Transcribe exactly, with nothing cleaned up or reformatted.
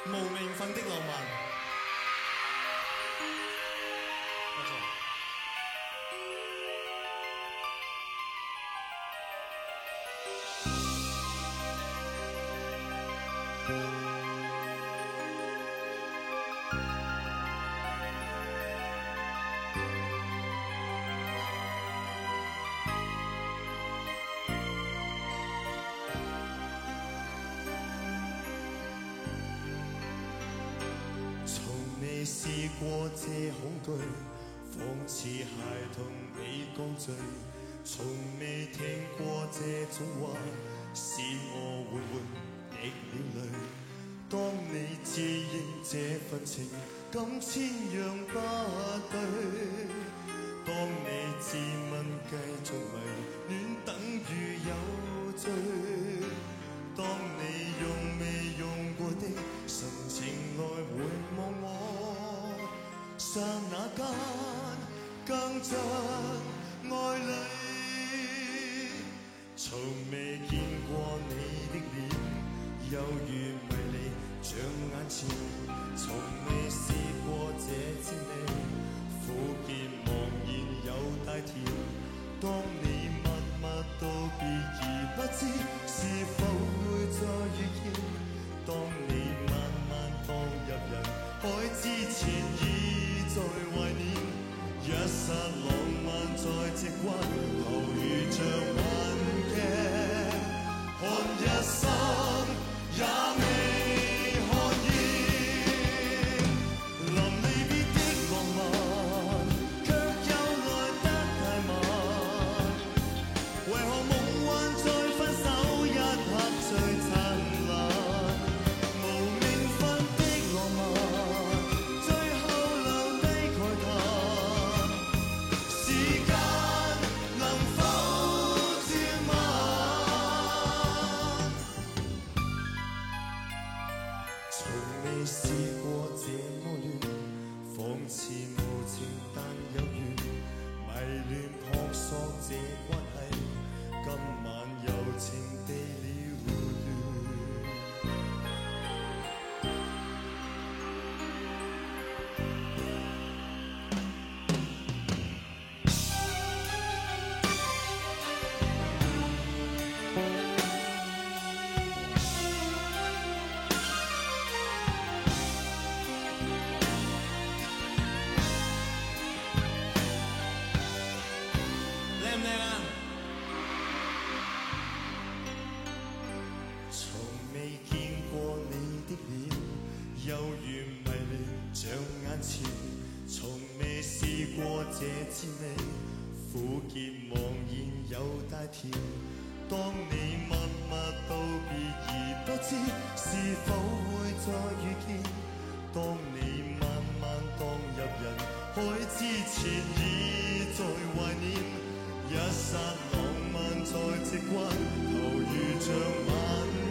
無名份的浪漫。多謝。 未試過這恐懼，仿似孩童被降罪，從未聽過這種話，使我緩緩滴了淚。當你自認這份情感千樣不對，當你自問繼續迷戀等於有罪，當你用未用過的神情來回望我，剎那間更像愛侶。從未見過你的臉，猶如迷離像眼前，從未試過這滋味，苦澀茫然又帶甜。當你默默道別而不知是否會再遇見，當你慢慢放入人海之前已在懷念，一剎浪漫在直關頭如像幻劇，看一生也未看厭。臨離別的浪漫卻又來得太慢，為何夢幻在分手一刻最燦爛？無名份的浪漫最後留低慨嘆，時間能否轉慢？從未試過這麼亂，仿似無情但有緣，迷戀撲朔這關係，今晚柔情地了斷。 靚唔靚啊？ 從未見過你的臉，猶如迷離像眼前，從未試過這滋味，苦澀茫然又帶甜。當你默默道別而不知是否會再遇見，當你慢慢蕩入人海之前已在懷念，一剎浪漫在直關頭如像幻